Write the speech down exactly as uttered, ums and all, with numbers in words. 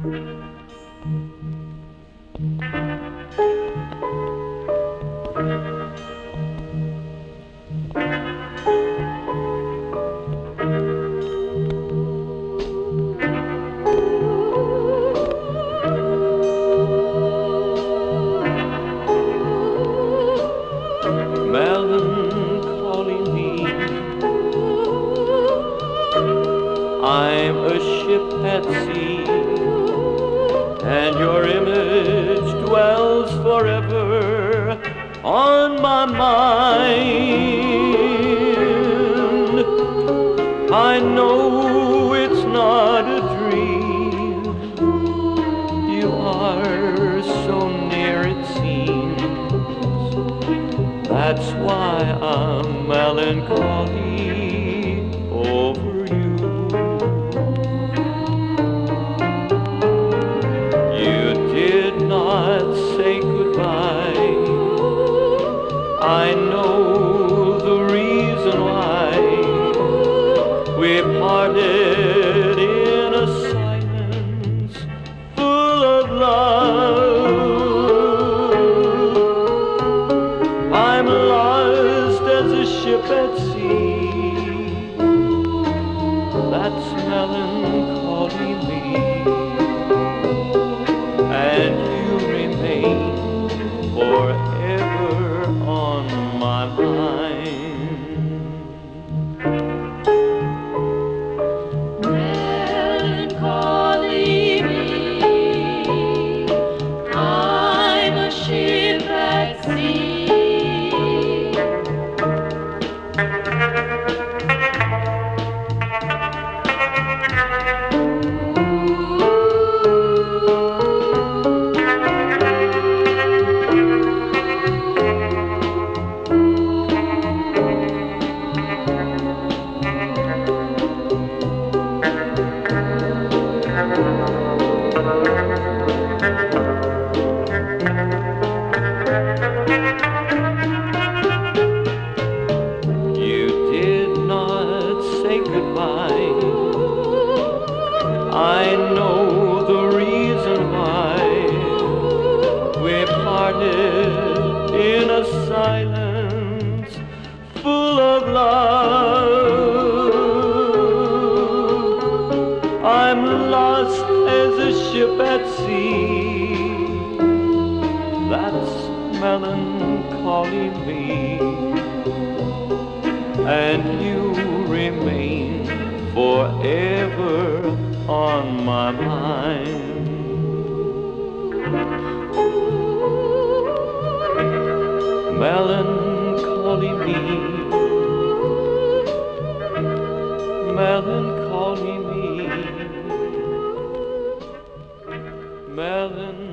Melancholy me, I'm a ship at sea, and your image dwells forever on my mind. I know it's not a dream, you are so near it seems. That's why I'm melancholy over you. You did not say goodbye. I know the reason why we parted in a silence full of love. I'm lost as a ship at sea. That's melancholy me, and you remain forever on my mind. Melancholy me, I'm a ship at sea. You did not say goodbye. I know the reason why we parted in a silence full of love. I'm lost as a ship at sea. That's melancholy me, and you remain forever on my mind. Melancholy me, melancholy me, melancholy.